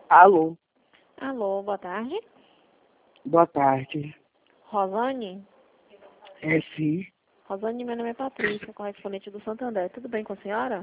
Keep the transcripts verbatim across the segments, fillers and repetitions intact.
Alô, Alô, boa tarde. boa tarde. Rosane? É sim, Rosane, meu nome é Patrícia, correspondente do Santander. Tudo bem com a senhora?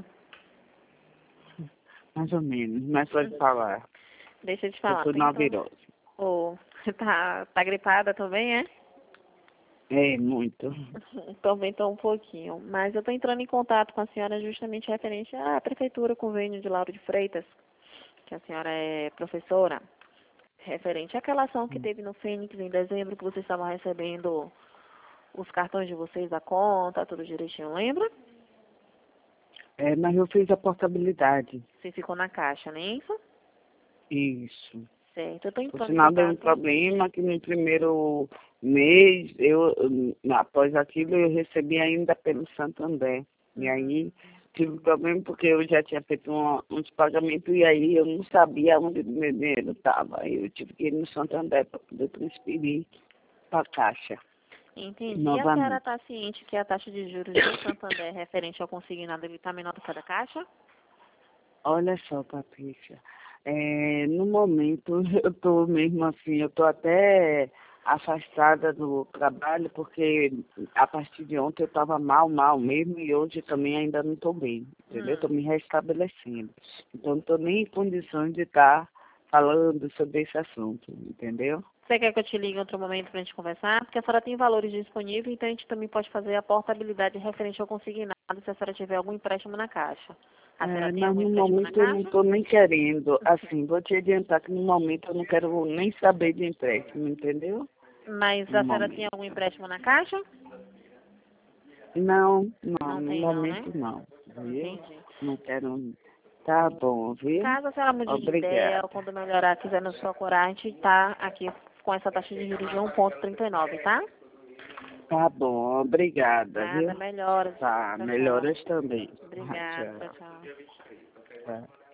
mais ou menos, mas pode falar. Deixa eu te Eu falar. sou Tô entrando... virose. Ô, tá, tá gripada também, é? É, muito. Também tô um pouquinho. Mas eu tô entrando em contato com a senhora justamente referente à Prefeitura Convênio de Lauro de Freitas, que a senhora é professora, referente àquela ação que teve no Fênix em dezembro, que vocês estavam recebendo os cartões de vocês da conta, tudo direitinho, lembra? É, mas eu fiz a portabilidade. Você ficou na caixa, não é isso? Isso. Certo, eu tô Por entrando em sinal, deu um contato. problema que no primeiro mês, eu, após aquilo, eu recebi ainda pelo Santander. E Uhum. aí, tive problema porque eu já tinha feito uma, uns pagamentos e aí eu não sabia onde o meu dinheiro estava. Aí eu tive que ir no Santander para poder transferir para a Caixa. Entendi. E a senhora Novamente. está ciente que a taxa de juros do Santander referente ao consignado ele está menor do que a da Caixa? Olha só, Patrícia, é, no momento eu estou mesmo assim, eu estou até afastada do trabalho, porque a partir de ontem eu estava mal, mal mesmo, e hoje também ainda não estou bem, entendeu? Hum. Estou me restabelecendo. Então não estou nem em condições de estar falando sobre esse assunto, entendeu? Você quer que eu te ligue em outro momento para a gente conversar? Porque a senhora tem valores disponíveis, então a gente também pode fazer a portabilidade referente ao consignado se a senhora tiver algum empréstimo na Caixa. A É, senhora tem mas algum no empréstimo na momento eu não Caixa? estou nem querendo, assim, vou te adiantar que no momento eu não quero nem saber de empréstimo, entendeu? Mas No a senhora tem momento. algum empréstimo na Caixa? Não, não, Não no tem não, né? momento não, viu? Entendi. Não quero. Tá bom, viu? Caso a senhora mude de ideia ou Obrigada. quando melhorar quiser nos procurar, a gente está aqui com essa taxa de juros de um vírgula trinta e nove, tá? Tá bom, obrigada, Nada, viu? melhoras. Tá, Tchau, tchau. melhoras também. Obrigada, tchau, Tchau. tchau. Tchau.